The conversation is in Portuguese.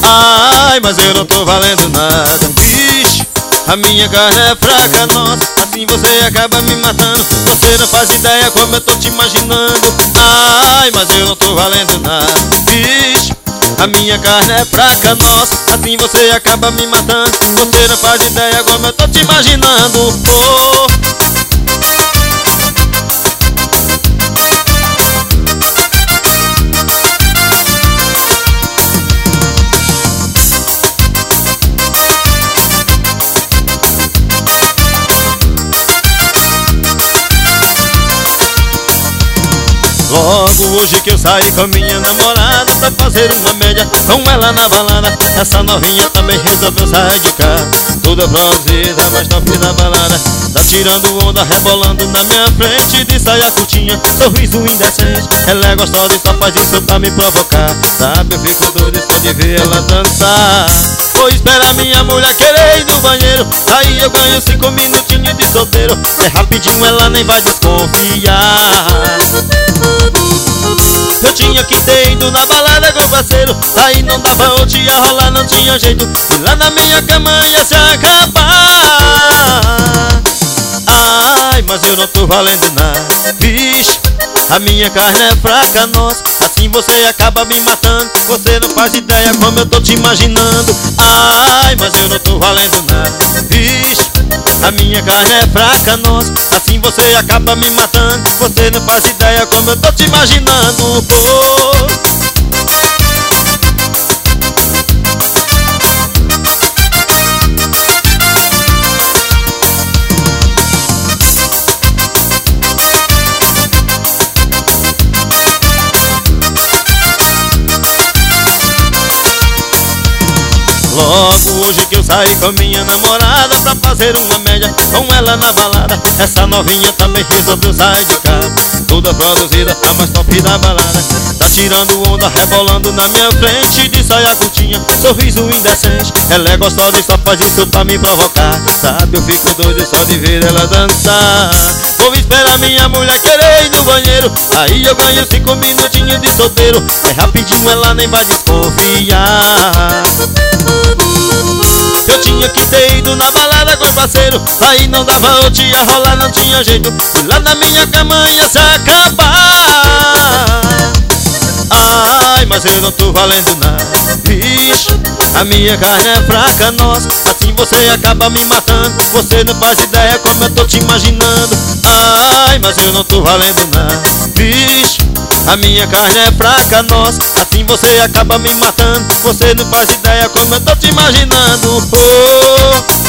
Ai, mas eu não tô valendo nada. Vixe, a minha carne é fraca, nossa, assim você acaba me matando. Você não faz ideia como eu tô te imaginando. Ai, mas eu não tô valendo nada. Vixe, a minha carne é fraca, nossa, assim você acaba me matando. Você não faz ideia como eu tô te imaginando. Oh. Logo hoje que eu saí com minha namorada pra fazer uma média com ela na balada, essa novinha também resolveu sair de casa, toda produzida, mas top da balada. Tá tirando onda, rebolando na minha frente de saia curtinha, sorriso indecente. Ela é gostosa e só faz isso pra me provocar. Sabe, eu fico doido só de ver ela dançar. Vou esperar minha mulher querer ir no banheiro, aí eu ganho 5 minutinhos de solteiro. É rapidinho, ela nem vai desconfiar. Eu tinha que ter ido na balada com o parceiro, aí não dava outro, ia rolar, não tinha jeito. E lá na minha cama ia se acabar. Ai, mas eu não tô valendo nada. Vixe, a minha carne é fraca, nossa, assim você acaba me matando. Você não faz ideia como eu tô te imaginando. Ai, mas eu não tô valendo nada. Vixe, a minha carne é fraca, nossa, assim você acaba me matando. Você não faz ideia como eu tô te imaginando. Oh. Logo hoje que eu saí com minha namorada pra fazer uma média com ela na balada, essa novinha também resolveu sair de casa, toda produzida, a mais top da balada. Tá tirando onda, rebolando na minha frente de saia curtinha, sorriso indecente. Ela é gostosa e só faz isso pra me provocar. Sabe, eu fico doido só de ver ela dançar. Vou esperar minha mulher querer ir no banheiro, aí eu ganho 5 minutinhos de solteiro. É rapidinho, ela nem vai desconfiar. Eu tinha que ter ido na balada com o parceiro, aí não dava outro, ia rolar, não tinha jeito. E lá na minha cama ia se acabar. Ai, mas eu não tô valendo nada. Vixe, a minha carne é fraca, nossa, assim você acaba me matando. Você não faz ideia como eu tô te imaginando. Ai, mas eu não tô valendo nada. Vixe, a minha carne é fraca, nossa, assim você acaba me matando. Você não faz ideia como eu tô te imaginando. Oh.